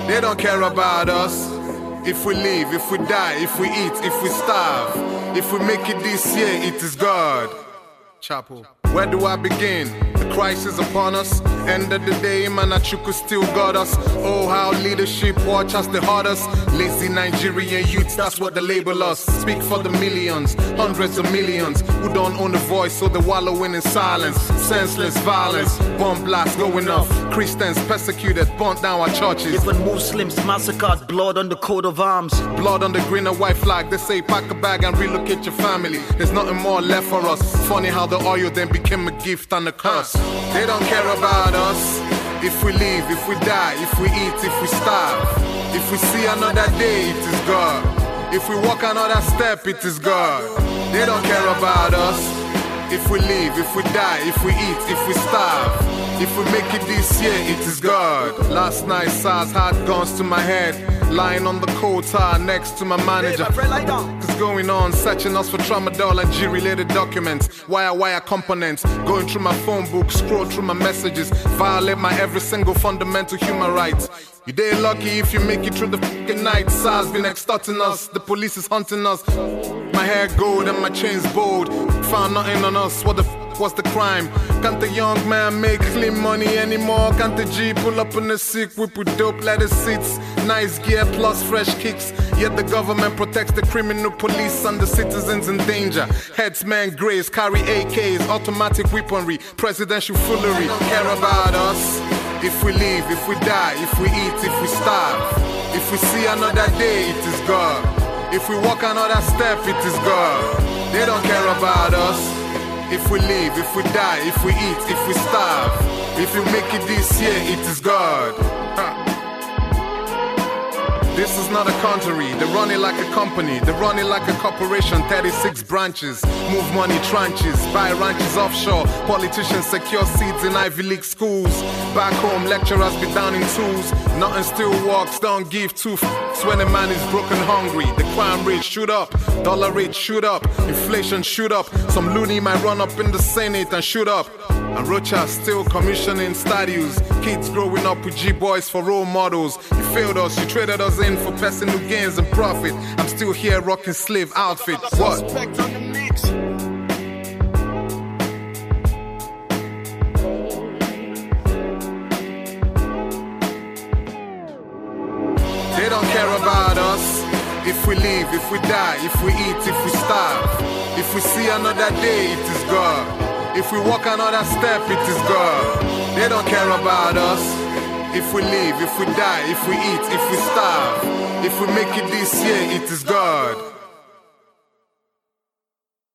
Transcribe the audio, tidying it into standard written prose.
They don't care about us. If we live, if we die, if we eat, if we starve, if we make it this year, it is God. Chapel. Where do I begin? The crisis upon us. End of the day, Manachuku still got us. Oh, how leadership watch us the hardest. Lazy Nigerian youths, that's what they label us. Speak for the millions, hundreds of millions who don't own a voice, so they're wallowing in silence. Senseless violence, bomb blasts going off. Christians persecuted, burnt down our churches. Even Muslims massacred, blood on the coat of arms. Blood on the green and white flag. They say pack a bag and relocate your family. There's nothing more left for us. Funny how the oil then became a gift and a curse. They don't care about us. If we live, if we die, if we eat, if we starve, if we see another day, it is God. If we walk another step, it is God. They don't care about us. If we live, if we die, if we eat, if we starve, if we make it this year, it is God. Last night SARS had guns to my head, lying on the cold tar next to my manager. What's going on, searching us for tramadol and G-related documents, wire components, going through my phone book, scroll through my messages, violate my every single fundamental human right. You day lucky if you make it through the fucking night. SARS been extorting us, the police is hunting us. My hair gold and my chains bold. Found nothing on us, what the f was the crime? Can't the young man make clean money anymore? Can't the G pull up in the sick whip with dope leather seats, nice gear plus fresh kicks? Yet the government protects the criminal police and the citizens in danger. Headsmen graze, carry AKs, automatic weaponry, presidential foolery. Don't care about us. If we live, if we die, if we eat, if we starve, if we see another day, it is God. If we walk another step, it is God. They don't care about us. If we live, if we die, if we eat, if we starve, if we make it this year, it is God. This is not a country, they run it like a company, they run it like a corporation, 36 branches, move money tranches, buy ranches offshore, politicians secure seats in Ivy League schools, back home lecturers be down in tools, nothing still works, don't give two f***s when a man is broken hungry, the crime rate shoot up, dollar rate shoot up, inflation shoot up, some loony might run up in the Senate and shoot up. And Rocha still commissioning statues. Kids growing up with G-boys for role models. You failed us, you traded us in for personal gains and profit. I'm still here rocking slave outfits. What? They don't care about us. If we live, if we die, if we eat, if we starve, if we see another day, it is God. If we walk another step, it is God. They don't care about us. If we live, if we die, if we eat, if we starve, if we make it this year, it is God.